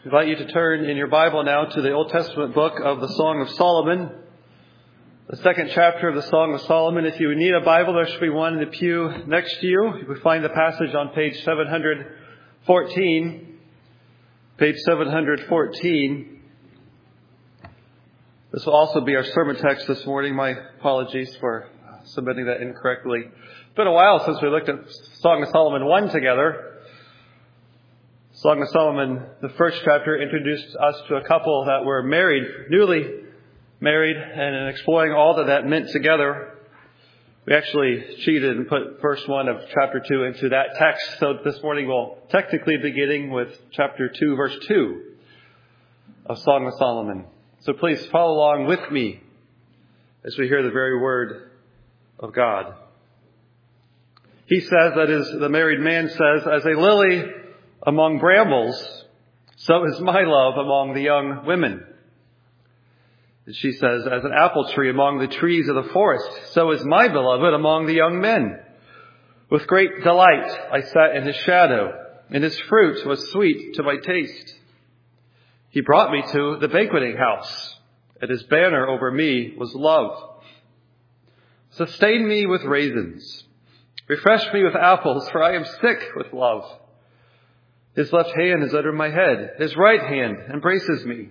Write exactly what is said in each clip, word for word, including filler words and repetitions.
I invite you to turn in your Bible now to the Old Testament book of the Song of Solomon, the second chapter of the Song of Solomon. If you need a Bible, there should be one in the pew next to you. You can find the passage on page seven hundred fourteen. Page seven hundred fourteen. This will also be our sermon text this morning. My apologies for submitting that incorrectly. It's been a while since we looked at Song of Solomon one together. Song of Solomon, the first chapter, introduced us to a couple that were married, newly married, and in exploring all that that meant together, we actually cheated and put verse one of chapter two into that text. So this morning we'll technically be beginning with chapter two, verse two of Song of Solomon. So please follow along with me as we hear the very word of God. He says, that is, the married man says, as a lily among brambles, so is my love among the young women. And she says, as an apple tree among the trees of the forest, so is my beloved among the young men. With great delight I sat in his shadow, and his fruit was sweet to my taste. He brought me to the banqueting house, and his banner over me was love. Sustain me with raisins, refresh me with apples, for I am sick with love. His left hand is under my head. His right hand embraces me.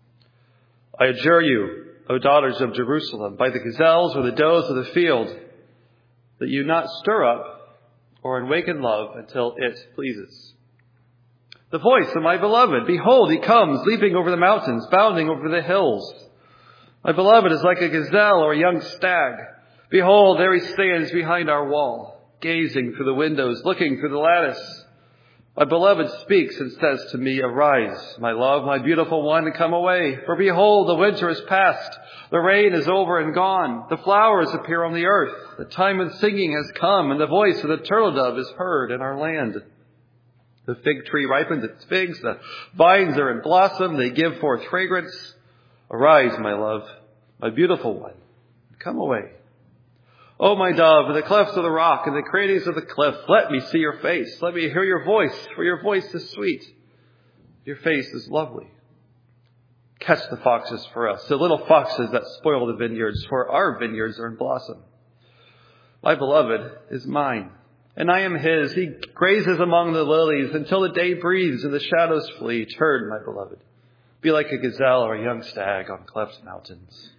I adjure you, O daughters of Jerusalem, by the gazelles or the does of the field, that you not stir up or awaken love until it pleases. The voice of my beloved, behold, he comes, leaping over the mountains, bounding over the hills. My beloved is like a gazelle or a young stag. Behold, there he stands behind our wall, gazing through the windows, looking through the lattice. My beloved speaks and says to me, arise, my love, my beautiful one, and come away. For behold, the winter is past. The rain is over and gone. The flowers appear on the earth. The time of singing has come, and the voice of the turtle dove is heard in our land. The fig tree ripens its figs. The vines are in blossom. They give forth fragrance. Arise, my love, my beautiful one, and come away. O my dove, in the clefts of the rock, in the crannies of the cliff, let me see your face. Let me hear your voice, for your voice is sweet. Your face is lovely. Catch the foxes for us, the little foxes that spoil the vineyards, for our vineyards are in blossom. My beloved is mine, and I am his. He grazes among the lilies until the day breathes and the shadows flee. Turn, my beloved. Be like a gazelle or a young stag on cleft mountains.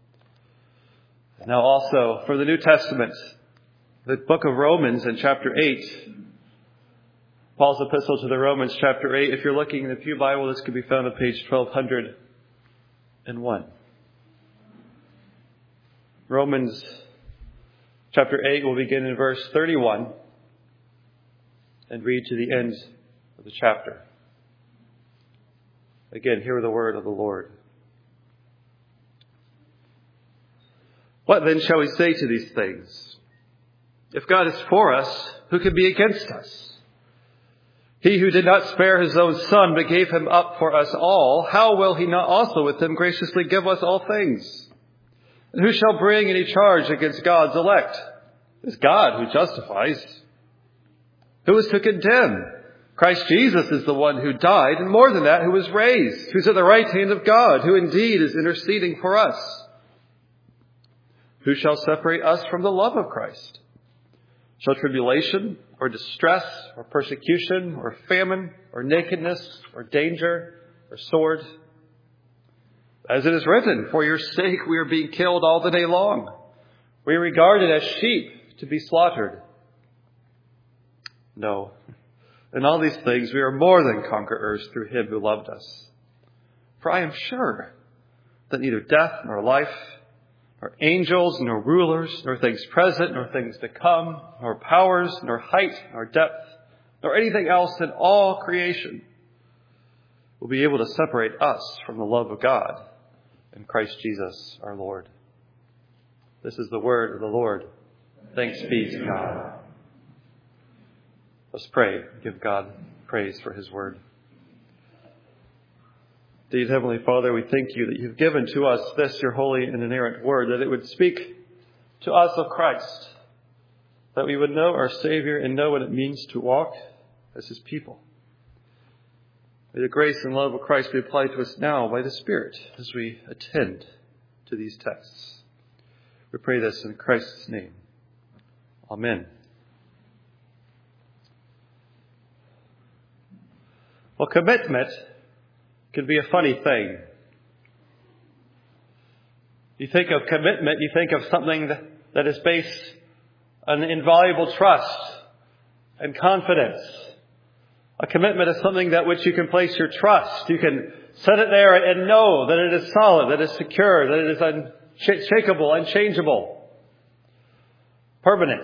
Now also, for the New Testament, the book of Romans in chapter eight, Paul's epistle to the Romans, chapter eight. If you're looking in the Pew Bible, this can be found on page twelve hundred one. Romans chapter eight will begin in verse thirty-one and read to the end of the chapter. Again, hear the word of the Lord. What then shall we say to these things? If God is for us, who can be against us? He who did not spare his own son, but gave him up for us all, how will he not also with him graciously give us all things? And who shall bring any charge against God's elect? It is God who justifies. Who is to condemn? Christ Jesus is the one who died, and more than that, who was raised, who's at the right hand of God, who indeed is interceding for us. Who shall separate us from the love of Christ? Shall tribulation, or distress, or persecution, or famine, or nakedness, or danger, or sword? As it is written, for your sake we are being killed all the day long. We are regarded as sheep to be slaughtered. No. In all these things we are more than conquerors through him who loved us. For I am sure that neither death nor life, nor angels, nor rulers, nor things present, nor things to come, nor powers, nor height, nor depth, nor anything else in all creation will be able to separate us from the love of God in Christ Jesus our Lord. This is the word of the Lord. Thanks be to God. Let's pray. Give God praise for his word. Dear Heavenly Father, we thank you that you've given to us this, your holy and inerrant word, that it would speak to us of Christ, that we would know our Savior and know what it means to walk as his people. May the grace and love of Christ be applied to us now by the Spirit as we attend to these texts. We pray this in Christ's name. Amen. Well, commitment can be a funny thing. You think of commitment, you think of something that, that is based on invaluable trust and confidence. A commitment is something that which you can place your trust. You can set it there and know that it is solid, that it is secure, that it is unshakable, unchangeable, permanent.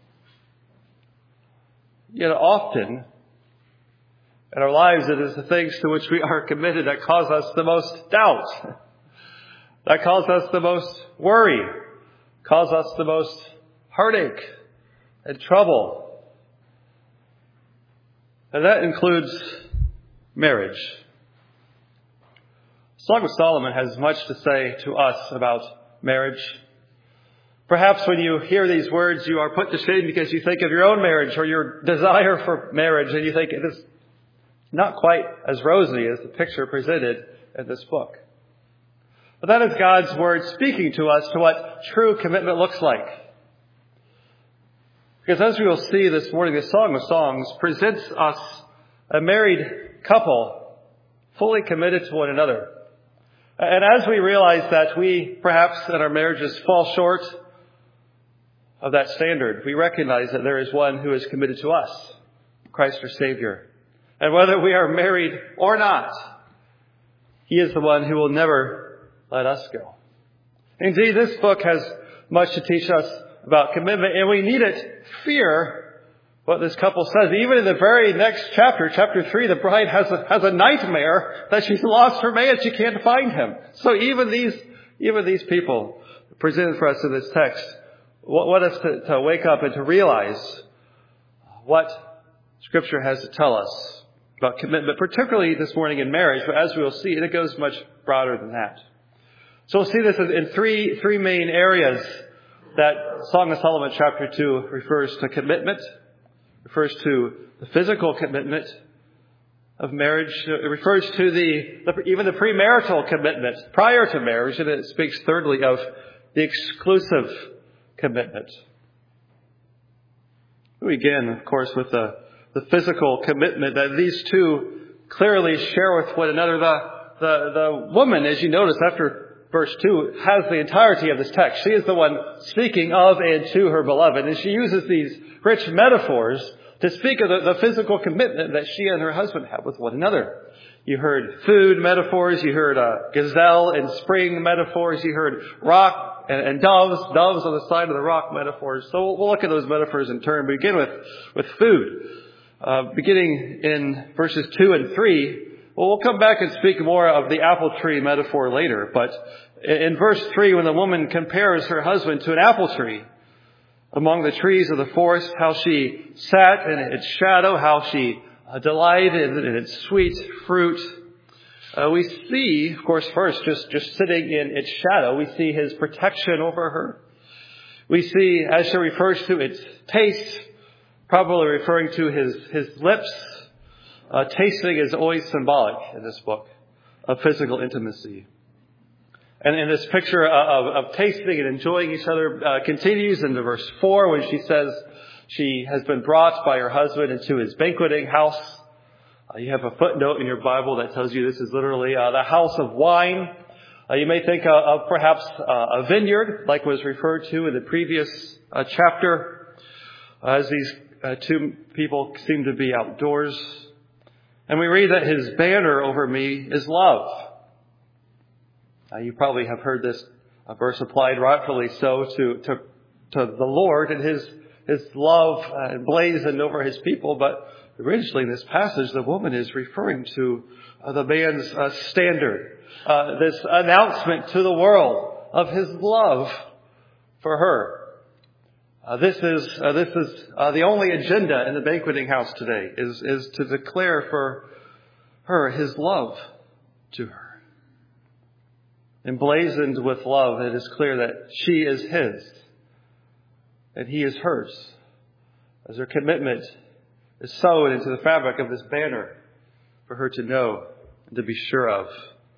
Yet often in our lives, it is the things to which we are committed that cause us the most doubt, that cause us the most worry, cause us the most heartache and trouble. And that includes marriage. Song of Solomon has much to say to us about marriage. Perhaps when you hear these words, you are put to shame because you think of your own marriage or your desire for marriage, and you think it is not quite as rosy as the picture presented in this book. But that is God's word speaking to us to what true commitment looks like. Because as we will see this morning, the Song of Songs presents us a married couple fully committed to one another. And as we realize that we perhaps in our marriages fall short of that standard, we recognize that there is one who is committed to us, Christ our Savior. And whether we are married or not, He is the one who will never let us go. Indeed, this book has much to teach us about commitment, and we need it fear what this couple says. Even in the very next chapter, chapter three, the bride has a, has a nightmare that she's lost her man, she can't find him. So even these, even these people presented for us in this text want us to, to wake up and to realize what Scripture has to tell us about commitment, particularly this morning in marriage, but as we will see, it goes much broader than that. So we'll see this in three, three main areas that Song of Solomon chapter two refers to commitment, refers to the physical commitment of marriage. It refers to the, the even the premarital commitment prior to marriage, and it speaks thirdly of the exclusive commitment. We begin, of course, with the, the physical commitment that these two clearly share with one another. The, the, the woman, as you notice after verse two, has the entirety of this text. She is the one speaking of and to her beloved. And she uses these rich metaphors to speak of the, the physical commitment that she and her husband have with one another. You heard food metaphors. You heard uh, gazelle and spring metaphors. You heard rock and, and doves, doves on the side of the rock metaphors. So we'll, we'll look at those metaphors in turn. We begin with, with food. Uh, beginning in verses two and three, well, we'll come back and speak more of the apple tree metaphor later. But in verse three, when the woman compares her husband to an apple tree among the trees of the forest, how she sat in its shadow, how she uh, delighted in its sweet fruit, uh, we see, of course, first, just, just sitting in its shadow, we see his protection over her. We see, as she refers to its taste, probably referring to his, his lips. Uh, tasting is always symbolic in this book of physical intimacy. And in this picture of, of tasting and enjoying each other uh, continues into verse four when she says she has been brought by her husband into his banqueting house. Uh, you have a footnote in your Bible that tells you this is literally uh, the house of wine. Uh, you may think uh, of perhaps uh, a vineyard, like was referred to in the previous uh, chapter, uh, as these uh, two people seem to be outdoors. And we read that his banner over me is love. Uh, you probably have heard this uh, verse applied rightfully so to, to, to the Lord and his, his love uh, emblazoned over his people. But originally in this passage, the woman is referring to uh, the man's uh, standard, uh, this announcement to the world of his love for her. Uh, this is uh, this is uh, the only agenda in the banqueting house today is is to declare for her his love to her. Emblazoned with love, it is clear that she is his and he is hers. As her commitment is sewn into the fabric of this banner for her to know and to be sure of.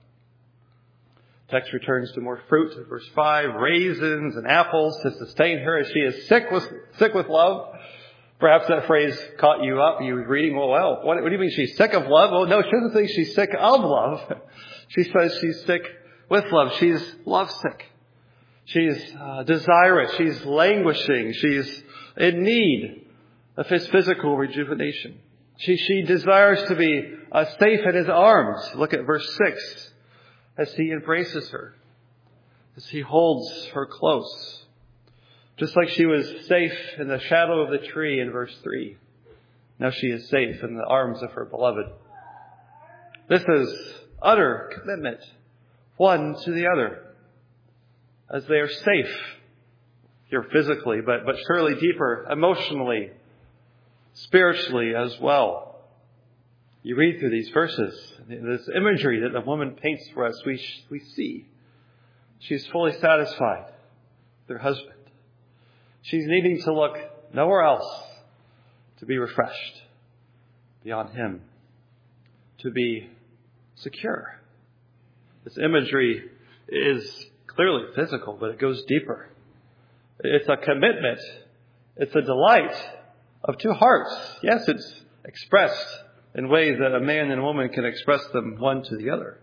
Text returns to more fruit in verse five, raisins and apples to sustain her as she is sick with, sick with love. Perhaps that phrase caught you up. You were reading, well, well, what, what do you mean she's sick of love? Well, no, she doesn't think she's sick of love. She says she's sick with love. She's lovesick. She's uh, desirous. She's languishing. She's in need of his physical rejuvenation. She, she desires to be uh, safe in his arms. Look at verse six. As he embraces her, as he holds her close. Just like she was safe in the shadow of the tree in verse three. Now she is safe in the arms of her beloved. This is utter commitment, one to the other, as they are safe here physically, but, but surely deeper emotionally, spiritually as well. You read through these verses, this imagery that the woman paints for us, we, we see. She's fully satisfied with her husband. She's needing to look nowhere else to be refreshed beyond him, to be secure. This imagery is clearly physical, but it goes deeper. It's a commitment. It's a delight of two hearts. Yes, it's expressed in ways that a man and a woman can express them one to the other.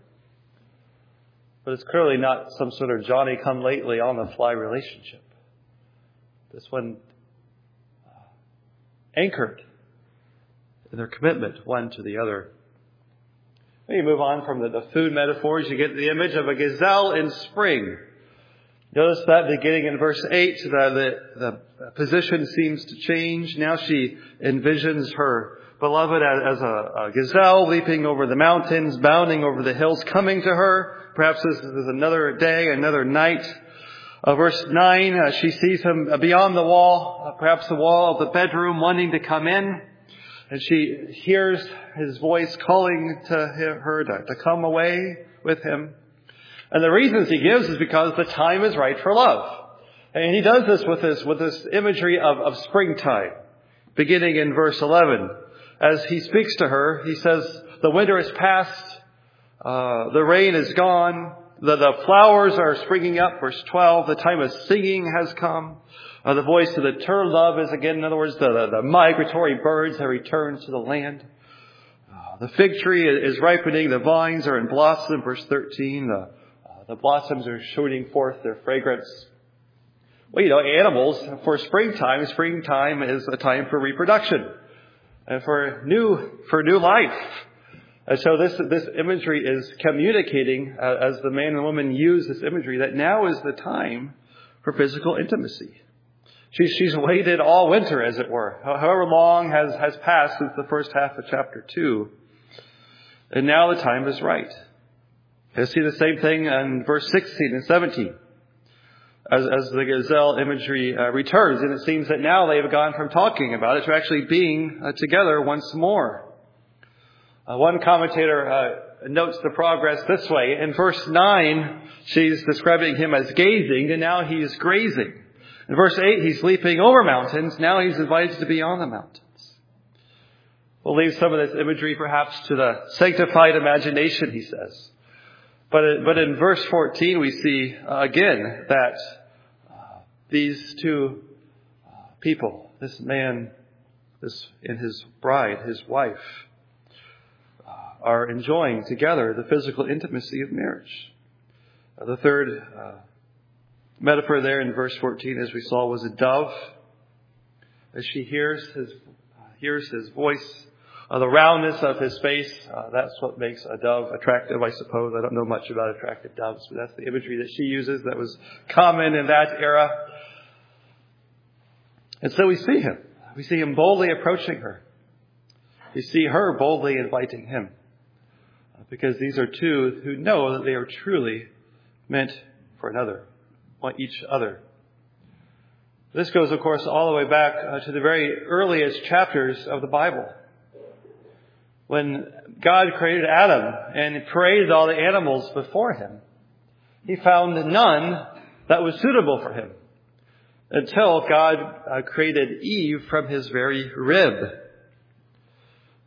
But it's clearly not some sort of Johnny-come-lately, on-the-fly relationship. This one uh, anchored in their commitment one to the other. When you move on from the, the food metaphors, you get the image of a gazelle in spring. Notice that beginning in verse eight, the, the, the position seems to change. Now she envisions her beloved as a, a gazelle leaping over the mountains, bounding over the hills, coming to her. Perhaps this is another day, another night. Uh, verse nine, uh, she sees him beyond the wall, uh, perhaps the wall of the bedroom, wanting to come in. And she hears his voice calling to her to, to come away with him. And the reasons he gives is because the time is right for love. And he does this with this, with this imagery of, of springtime, beginning in verse eleven. As he speaks to her, he says, the winter is past, uh, the rain is gone, the, the flowers are springing up, verse twelve, the time of singing has come, uh, the voice of the turtle-dove is again, in other words, the, the, the migratory birds have returned to the land. Uh, the fig tree is ripening, the vines are in blossom, verse thirteen, the, uh, the blossoms are shooting forth their fragrance. Well, you know, animals, for springtime, springtime is a time for reproduction. And for new, for new life. And so this, this imagery is communicating, uh, as the man and woman use this imagery, that now is the time for physical intimacy. She's, she's waited all winter, as it were. However long has, has passed since the first half of chapter two. And now the time is right. You see the same thing in verse sixteen and seventeen. As, as the gazelle imagery uh, returns. And it seems that now they have gone from talking about it to actually being uh, together once more. Uh, one commentator uh, notes the progress this way. In verse nine, she's describing him as gazing, and now he's grazing. In verse eight, he's leaping over mountains. Now he's invited to be on the mountains. We'll leave some of this imagery perhaps to the sanctified imagination, he says. But but in verse fourteen, we see uh, again that uh, these two uh, people, this man this and his bride, his wife, uh, are enjoying together the physical intimacy of marriage. Uh, the third uh, metaphor there in verse fourteen, as we saw, was a dove. As she hears his uh, hears his voice. Uh, the roundness of his face, uh, that's what makes a dove attractive, I suppose. I don't know much about attractive doves, but that's the imagery that she uses that was common in that era. And so we see him. We see him boldly approaching her. We see her boldly inviting him. Uh, because these are two who know that they are truly meant for another, want each other. This goes, of course, all the way back uh, to the very earliest chapters of the Bible. When God created Adam and created all the animals before him, he found none that was suitable for him until God uh, created Eve from his very rib.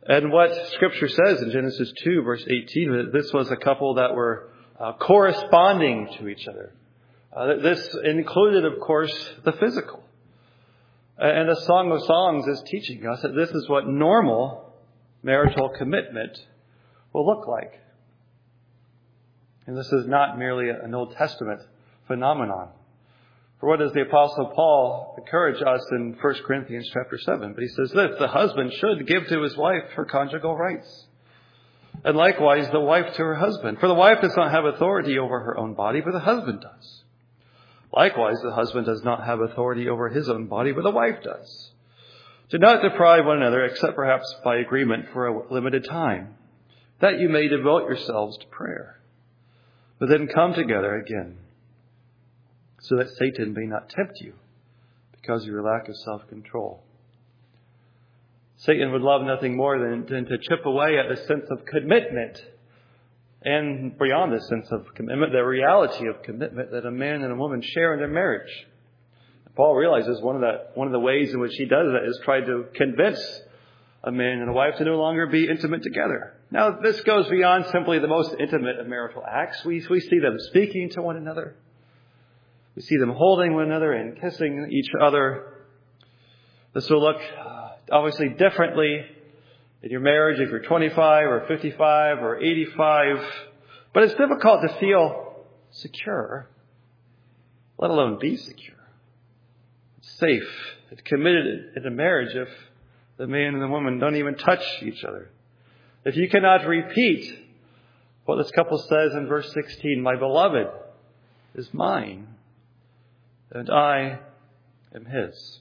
And what Scripture says in Genesis two, verse eighteen, that this was a couple that were uh, corresponding to each other. Uh, this included, of course, the physical. And the Song of Songs is teaching us that this is what normal marital commitment will look like. And this is not merely an Old Testament phenomenon. For what does the Apostle Paul encourage us in First Corinthians chapter seven? But he says this, the husband should give to his wife her conjugal rights. And likewise the wife to her husband. For the wife does not have authority over her own body, but the husband does. Likewise, the husband does not have authority over his own body, but the wife does. Do not deprive one another, except perhaps by agreement for a limited time, that you may devote yourselves to prayer. But then come together again, so that Satan may not tempt you because of your lack of self-control. Satan would love nothing more than, than to chip away at the sense of commitment, and beyond the sense of commitment, the reality of commitment that a man and a woman share in their marriage. Paul realizes one of the, one of the ways in which he does that is try to convince a man and a wife to no longer be intimate together. Now, this goes beyond simply the most intimate of marital acts. We, we see them speaking to one another. We see them holding one another and kissing each other. This will look uh, obviously differently in your marriage if you're twenty-five or fifty-five or eighty-five. But it's difficult to feel secure, let alone be secure. It's safe. It's committed in a marriage if the man and the woman don't even touch each other. If you cannot repeat what this couple says in verse sixteen, my beloved is mine, and I am his.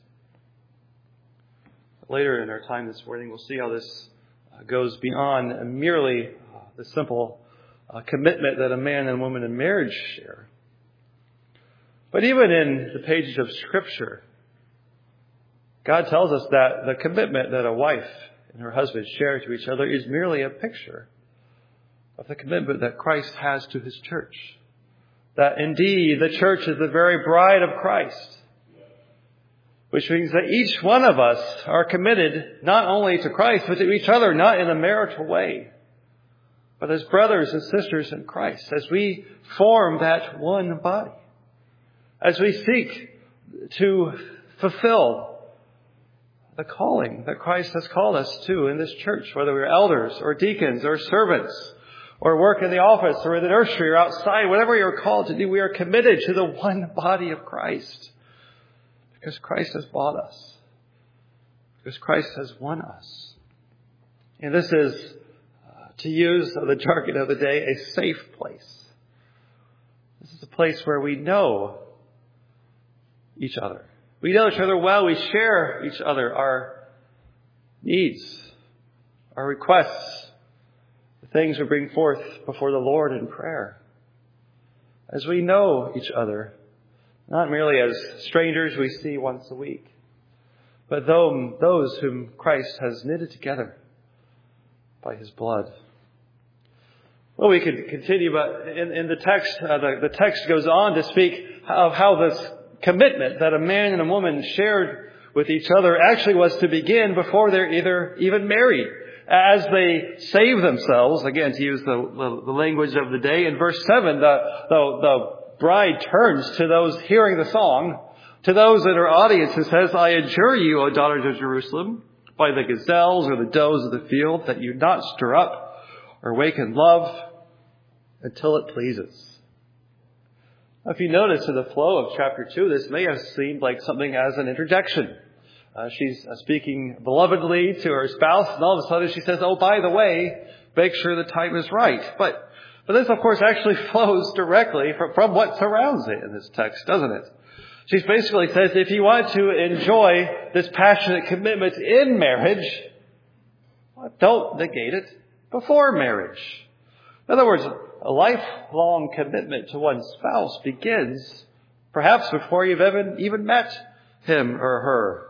Later in our time this morning, we'll see how this goes beyond merely the simple uh, commitment that a man and woman in marriage share. But even in the pages of Scripture, God tells us that the commitment that a wife and her husband share to each other is merely a picture of the commitment that Christ has to his church. That indeed the church is the very bride of Christ. Which means that each one of us are committed not only to Christ, but to each other, not in a marital way, but as brothers and sisters in Christ, as we form that one body, as we seek to fulfill the calling that Christ has called us to in this church, whether we're elders or deacons or servants or work in the office or in the nursery or outside, whatever you're called to do, we are committed to the one body of Christ. Because Christ has bought us. Because Christ has won us. And this is, uh, to use the jargon of the day, a safe place. This is a place where we know each other. We know each other well. We share each other, our needs, our requests, the things we bring forth before the Lord in prayer. As we know each other, not merely as strangers we see once a week, but those whom Christ has knitted together by his blood. Well, we could continue, but in, in the text, uh, the, the text goes on to speak of how this commitment that a man and a woman shared with each other actually was to begin before they're either even married. As they save themselves, again, to use the, the, the language of the day, in verse seven, the, the, the bride turns to those hearing the song, to those in her audience, and says, I adjure you, O daughters of Jerusalem, by the gazelles or the does of the field, that you not stir up or waken love until it pleases. Now, if you notice in the flow of chapter two, this may have seemed like something as an interjection. Uh, she's uh, speaking belovedly to her spouse, and all of a sudden she says, oh, by the way, make sure the time is right. But But this, of course, actually flows directly from, from what surrounds it in this text, doesn't it? She basically says, if you want to enjoy this passionate commitment in marriage, don't negate it before marriage. In other words, a lifelong commitment to one's spouse begins perhaps before you've even, even met him or her.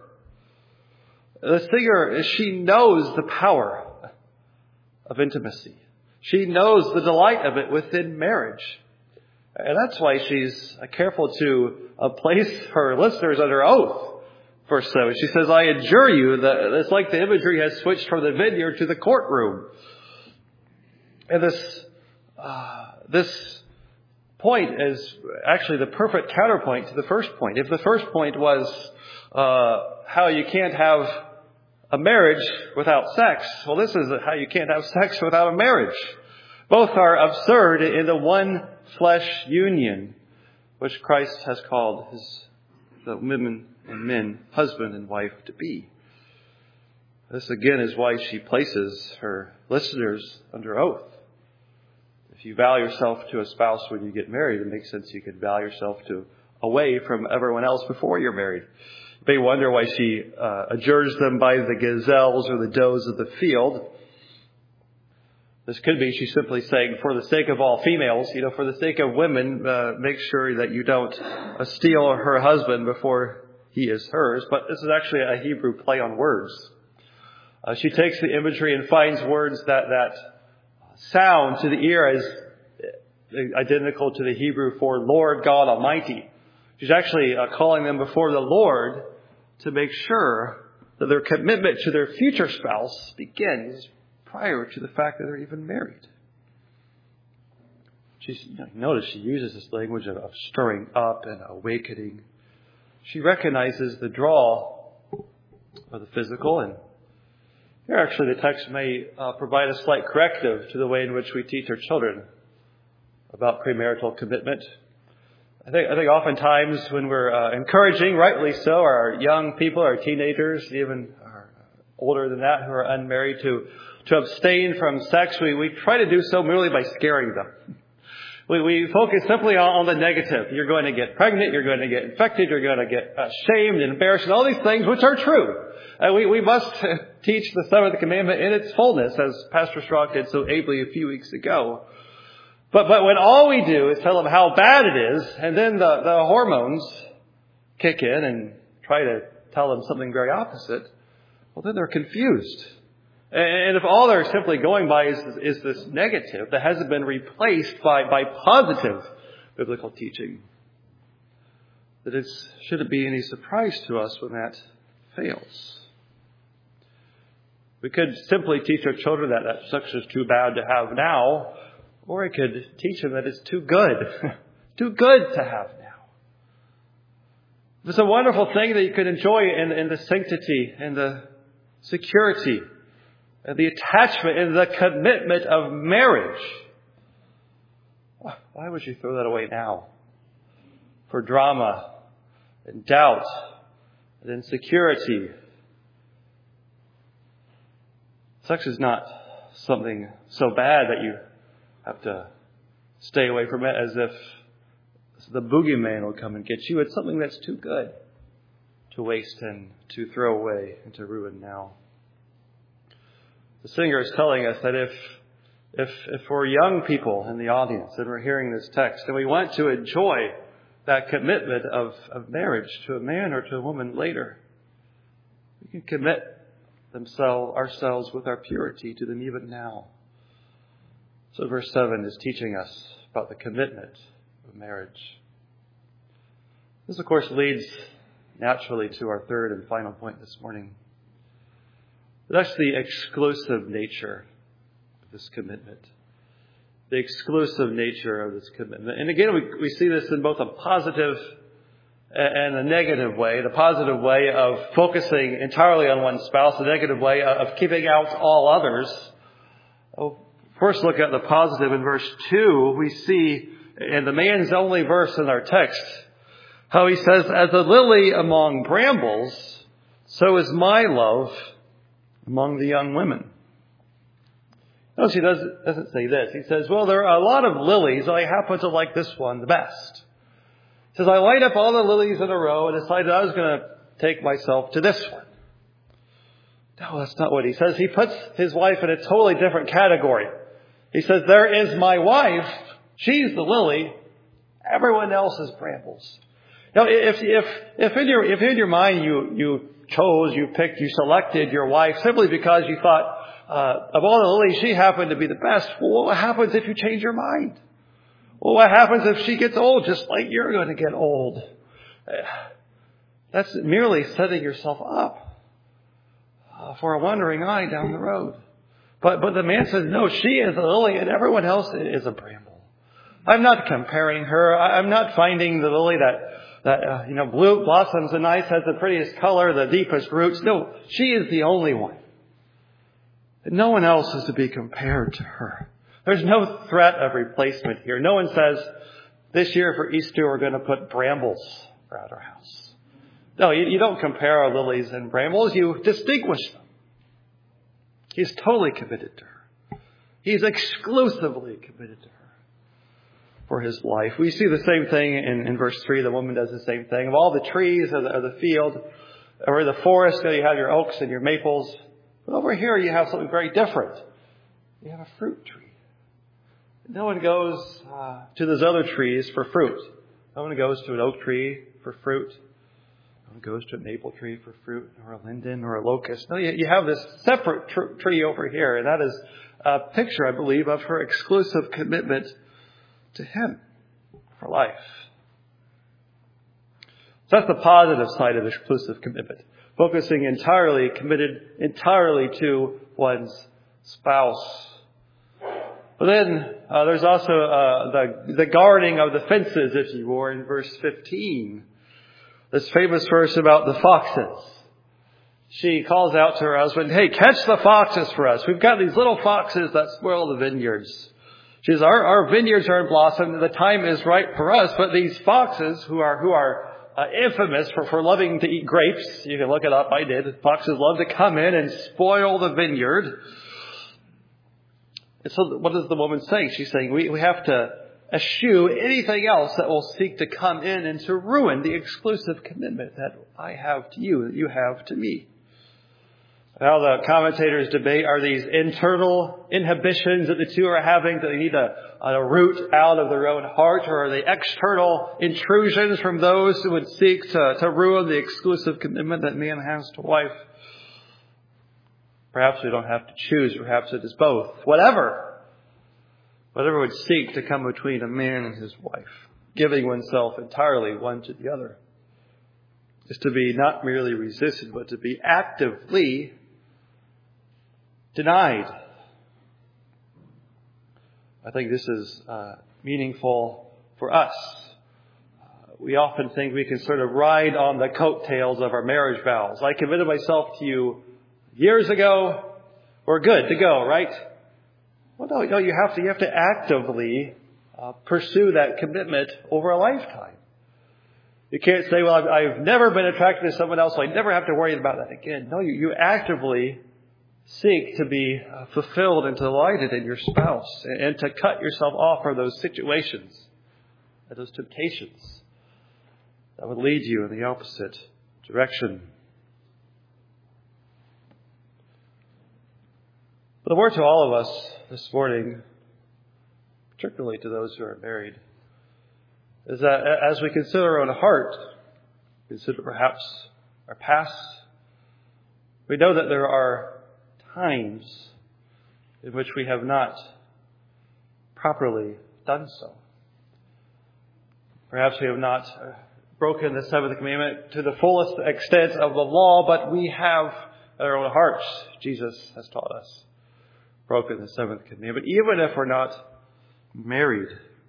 The singer, she knows the power of intimacy. She knows the delight of it within marriage. And that's why she's careful to place her listeners under oath verse seven. She says, I adjure you, that it's like the imagery has switched from the vineyard to the courtroom. And this, uh, this point is actually the perfect counterpoint to the first point. If the first point was uh, how you can't have a marriage without sex, well, this is how you can't have sex without a marriage. Both are absurd in the one flesh union, which Christ has called his the women and men, husband and wife, to be. This again is why she places her listeners under oath. If you vow yourself to a spouse when you get married, it makes sense you could vow yourself to away from everyone else before you're married. You may wonder why she uh, adjures them by the gazelles or the does of the field. This could be she's simply saying, for the sake of all females, you know, for the sake of women, uh, make sure that you don't uh, steal her husband before he is hers. But this is actually a Hebrew play on words. Uh, she takes the imagery and finds words that, that sound to the ear as identical to the Hebrew for Lord God Almighty. She's actually uh, calling them before the Lord to make sure that their commitment to their future spouse begins prior to the fact that they're even married. She's, you know, notice she uses this language of, of stirring up and awakening. She recognizes the draw of the physical, and here actually the text may uh, provide a slight corrective to the way in which we teach our children about premarital commitment. I think, I think oftentimes when we're uh, encouraging, rightly so, our young people, our teenagers, even our older than that who are unmarried, to to abstain from sex, we, we try to do so merely by scaring them. We, we focus simply on, on the negative. You're going to get pregnant, you're going to get infected, you're going to get uh, shamed and embarrassed, and all these things which are true. Uh, we, we must teach the seventh commandment in its fullness, as Pastor Strauch did so ably a few weeks ago. But but when all we do is tell them how bad it is, and then the, the hormones kick in and try to tell them something very opposite, well, then they're confused. And if all they're simply going by is, is this negative that hasn't been replaced by, by positive biblical teaching, that it shouldn't be any surprise to us when that fails. We could simply teach our children that, that sex is too bad to have now, or I could teach them that it's too good, too good to have now. It's a wonderful thing that you could enjoy in, in the sanctity and the security and the attachment and the commitment of marriage. Why would you throw that away now? For drama and doubt and insecurity. Sex is not something so bad that you have to stay away from it as if the boogeyman will come and get you. It's something that's too good to waste and to throw away and to ruin now. The singer is telling us that if, if, if we're young people in the audience and we're hearing this text and we want to enjoy that commitment of, of marriage to a man or to a woman later, we can commit themselves, ourselves with our purity to them even now. So verse seven is teaching us about the commitment of marriage. This, of course, leads naturally to our third and final point this morning. That's the exclusive nature of this commitment. The exclusive nature of this commitment. And again, we, we see this in both a positive and a negative way. The positive way of focusing entirely on one spouse. The negative way of keeping out all others. Oh, first, look at the positive in verse two. We see in the man's only verse in our text how he says, as a lily among brambles, so is my love among the young women. Notice he doesn't, doesn't say this. He says, well, there are a lot of lilies. I happen to like this one the best. He says, I lined up all the lilies in a row and decided I was going to take myself to this one. No, that's not what he says. He puts his wife in a totally different category. He says, there is my wife. She's the lily. Everyone else is brambles. Now, if, if, if in your, if in your mind you, you chose, you picked, you selected your wife simply because you thought, uh, of all the lilies, she happened to be the best. Well, what happens if you change your mind? Well, what happens if she gets old just like you're going to get old? That's merely setting yourself up uh, for a wandering eye down the road. But but the man says, no, she is a lily and everyone else is a bramble. I'm not comparing her. I'm not finding the lily that, that uh, you know, blue blossoms and nice, has the prettiest color, the deepest roots. No, she is the only one. No one else is to be compared to her. There's no threat of replacement here. No one says, this year for Easter we're going to put brambles around our house. No, you, you don't compare our lilies and brambles. You distinguish them. He's totally committed to her. He's exclusively committed to her for his life. We see the same thing in, in verse three. The woman does the same thing. Of all the trees of the, of the field, or the forest, you have your oaks and your maples. But over here you have something very different. You have a fruit tree. No one goes uh, to those other trees for fruit. No one goes to an oak tree for fruit. No one goes to a maple tree for fruit, or a linden, or a locust. No, you, you have this separate tr- tree over here, and that is a picture, I believe, of her exclusive commitment to him for life. So that's the positive side of exclusive commitment. Focusing entirely, committed entirely to one's spouse. But then uh, there's also uh, the, the guarding of the fences, if you will, in verse fifteen. This famous verse about the foxes. She calls out to her husband, hey, catch the foxes for us. We've got these little foxes that spoil the vineyards. She says, our, our vineyards are in blossom. The time is right for us. But these foxes who are who are uh, infamous for, for loving to eat grapes, you can look it up, I did. Foxes love to come in and spoil the vineyard. And so what is the woman saying? She's saying we, we have to eschew anything else that will seek to come in and to ruin the exclusive commitment that I have to you, that you have to me. Now the commentators debate, are these internal inhibitions that the two are having that they need to uh, root out of their own heart, or are they external intrusions from those who would seek to, to ruin the exclusive commitment that man has to wife? Perhaps we don't have to choose. Perhaps it is both. Whatever. Whatever would seek to come between a man and his wife, giving oneself entirely one to the other, is to be not merely resisted, but to be actively denied. I think this is uh, meaningful for us. Uh, we often think we can sort of ride on the coattails of our marriage vows. I committed myself to you years ago. We're good to go, right? Well, no, no. You have to. You have to actively uh, pursue that commitment over a lifetime. You can't say, "Well, I've, I've never been attracted to someone else, so I never have to worry about that again." No, you, you actively seek to be uh, fulfilled and delighted in your spouse, and, and to cut yourself off from those situations, and those temptations that would lead you in the opposite direction. But the word to all of us this morning, particularly to those who are married, is that as we consider our own heart, consider perhaps our past, we know that there are times in which we have not properly done so. Perhaps we have not broken the seventh commandment to the fullest extent of the law, but we have in our own hearts, Jesus has taught us, broken the seventh commandment, even if we're not married.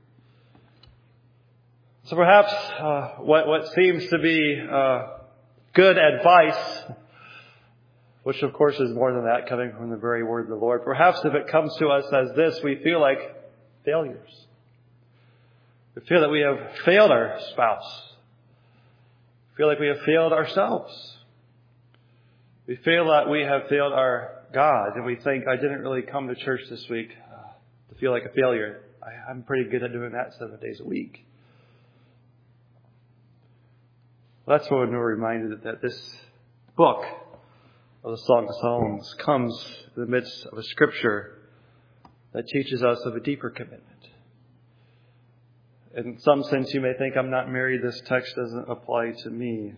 So perhaps uh, what, what seems to be uh, good advice, which of course is more than that, coming from the very word of the Lord, perhaps if it comes to us as this, we feel like failures. We feel that we have failed our spouse. We feel like we have failed ourselves. We feel that we have failed our God, and we think, I didn't really come to church this week uh, to feel like a failure. I, I'm pretty good at doing that seven days a week. Well, that's when we're reminded that this book of the Song of Solomon comes in the midst of a scripture that teaches us of a deeper commitment. In some sense, you may think, I'm not married, this text doesn't apply to me.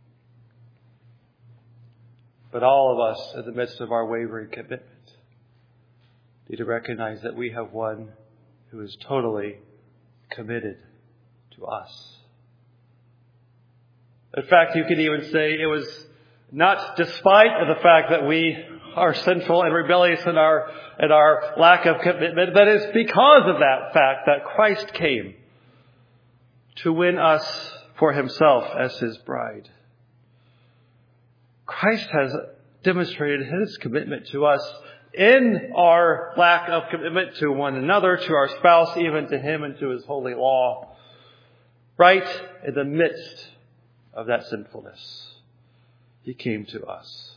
But all of us, in the midst of our wavering commitment, need to recognize that we have one who is totally committed to us. In fact, you could even say it was not despite of the fact that we are sinful and rebellious in our, in our lack of commitment, but it's because of that fact that Christ came to win us for himself as his bride. Christ has demonstrated his commitment to us in our lack of commitment to one another, to our spouse, even to him and to his holy law, right in the midst of that sinfulness. He came to us.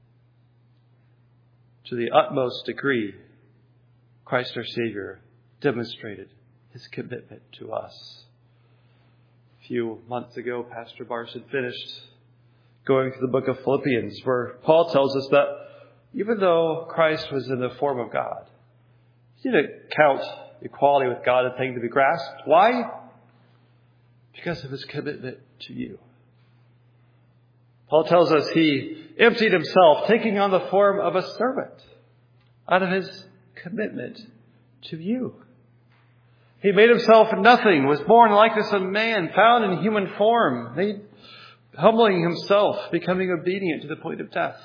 To the utmost degree, Christ our Savior demonstrated his commitment to us. A few months ago, Pastor Barson finished going through the book of Philippians, where Paul tells us that even though Christ was in the form of God, he didn't count equality with God a thing to be grasped. Why? Because of his commitment to you. Paul tells us he emptied himself, taking on the form of a servant out of his commitment to you. He made himself nothing, was born in the likeness of man, found in human form, made, humbling himself, becoming obedient to the point of death,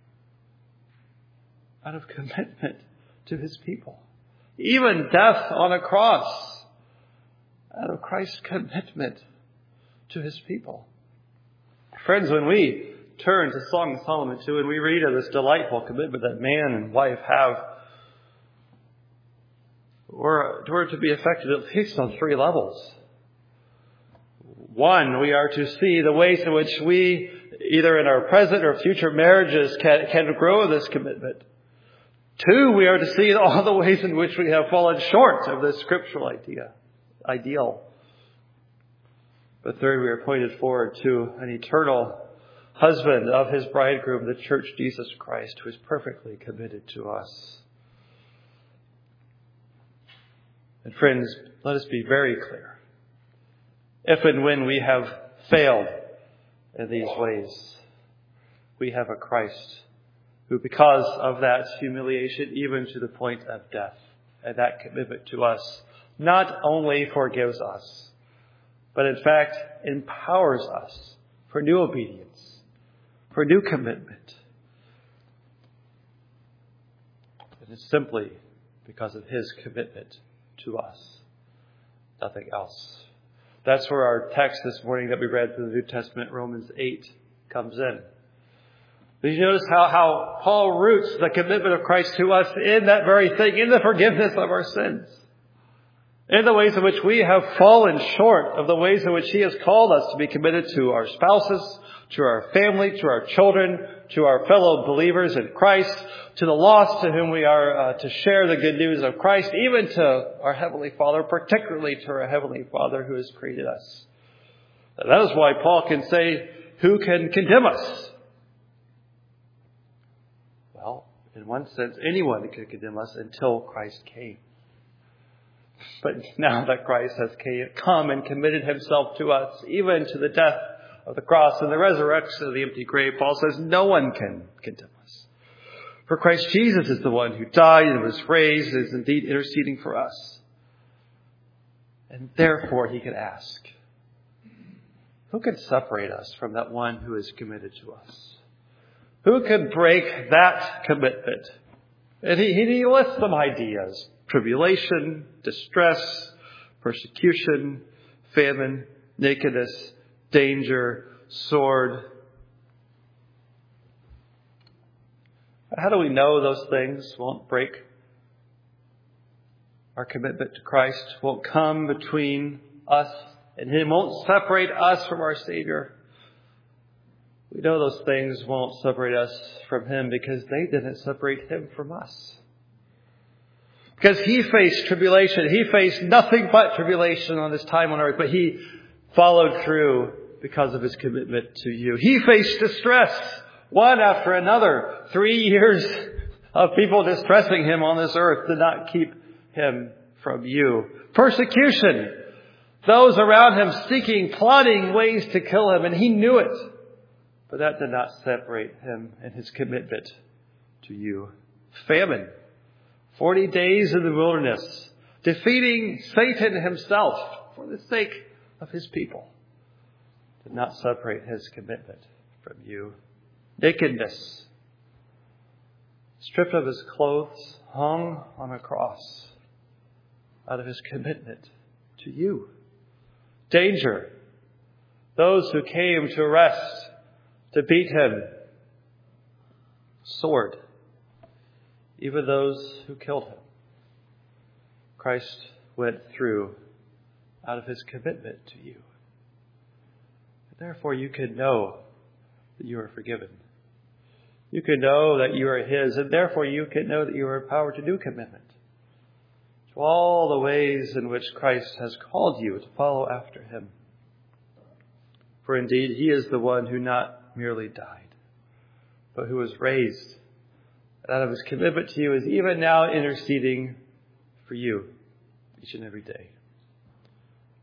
out of commitment to his people. Even death on a cross, out of Christ's commitment to his people. Friends, when we turn to Song of Solomon two and we read of this delightful commitment that man and wife have, we're, we're to be affected at least on three levels. One, we are to see the ways in which we, either in our present or future marriages, can, can grow this commitment. Two, we are to see all the ways in which we have fallen short of this scriptural idea, ideal. But third, we are pointed forward to an eternal husband of his bridegroom, the church, Jesus Christ, who is perfectly committed to us. And friends, let us be very clear. If and when we have failed in these ways, we have a Christ who, because of that humiliation, even to the point of death, and that commitment to us, not only forgives us, but in fact empowers us for new obedience, for new commitment. And it's simply because of his commitment to us, nothing else. That's where our text this morning that we read from the New Testament, Romans eight, comes in. Did you notice how, how Paul roots the commitment of Christ to us in that very thing, in the forgiveness of our sins? In the ways in which we have fallen short of the ways in which he has called us to be committed to our spouses, to our family, to our children, to our fellow believers in Christ, to the lost to whom we are uh, to share the good news of Christ, even to our Heavenly Father, particularly to our Heavenly Father who has created us. And that is why Paul can say, who can condemn us? Well, in one sense, anyone can condemn us until Christ came. But now that Christ has come and committed himself to us, even to the death of the cross and the resurrection of the empty grave, Paul says no one can condemn us. For Christ Jesus is the one who died and was raised and is indeed interceding for us. And therefore he can ask, who can separate us from that one who is committed to us? Who can break that commitment? And he, he lists some ideas. Tribulation, distress, persecution, famine, nakedness, danger, sword. How do we know those things won't break our commitment to Christ, won't come between us and him, won't separate us from our Savior? We know those things won't separate us from him because they didn't separate him from us. Because he faced tribulation. He faced nothing but tribulation on this time on earth, but he followed through because of his commitment to you. He faced distress, one after another. Three years of people distressing him on this earth did not keep him from you. Persecution. Those around him seeking, plotting ways to kill him, and he knew it. But that did not separate him and his commitment to you. Famine. Forty days in the wilderness, defeating Satan himself for the sake of his people. did not separate his commitment from you. Nakedness, stripped of his clothes, hung on a cross out of his commitment to you. Danger, those who came to arrest, to beat him. Sword, even those who killed him. Christ went through out of his commitment to you. Therefore, you can know that you are forgiven. You can know that you are his, and therefore you can know that you are empowered to do commitment to all the ways in which Christ has called you to follow after him. For indeed, he is the one who not merely died, but who was raised, and out of his commitment to you is even now interceding for you each and every day.